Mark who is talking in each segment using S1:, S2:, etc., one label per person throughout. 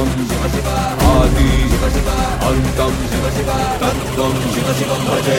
S1: సర్వం శివ శివ ఆది శివ శివ అంతం శివ శివ తత్వం శివ శివం భజే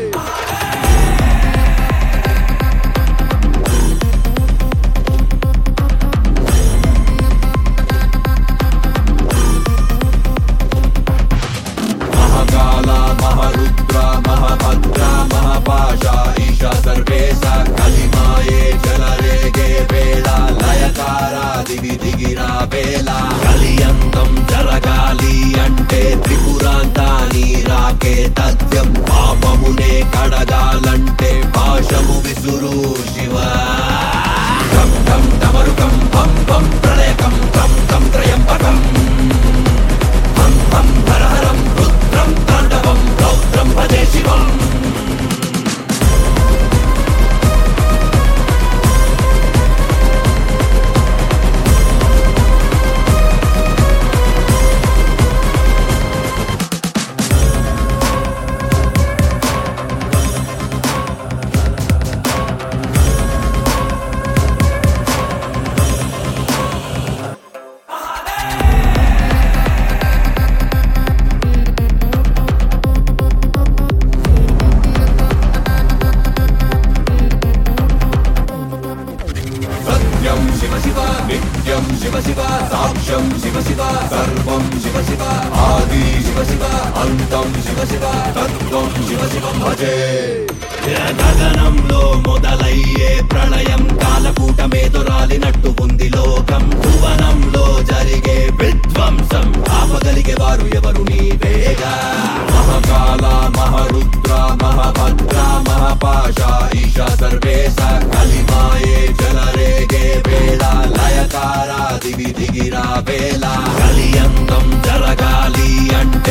S1: మహాకాల మహారుద్ర మహాభద్ర మహాపాశ ఈశ సర్వేశ కలిమాయే జలరేగే వేళ లయకార దిగి దిగిరా వేళ కలియంతం జరగాలి అంటే త్రిపురాంతాని రాకే తథ్యం పాపమునే కడగాలంటే పాశము విసురు శివ కం కం డమరుకం పం పం ప్రళయకం కం కం త్రయంబకం హం హం హర హరం రుద్రం తాండవం రౌద్రం భజే శివం సత్యం శివ శివ నిత్యం శివ శివ సాక్ష్యం శివ శివ సర్వం శివ శివ ఆది శివ శివ అంతం శివ శివ తత్వం శివ శివం భజే గగనంలో మొదలయ్యే ప్రళయం కాలకూటమేదురాలినట్టు ఉంది లోకం భువనంలో జరిగే విధ్వంసం ఆపగలిగే వారు ఎవరు నీవేగా మహాకాల మహారుద్ర మహాభద్ర మహాపాశ ఈశ సర్వేశ కలిమాయే జలరేగే వేళ లయకార దిగి దిగిరా వేళ కలియంతం జరగాలి అంటే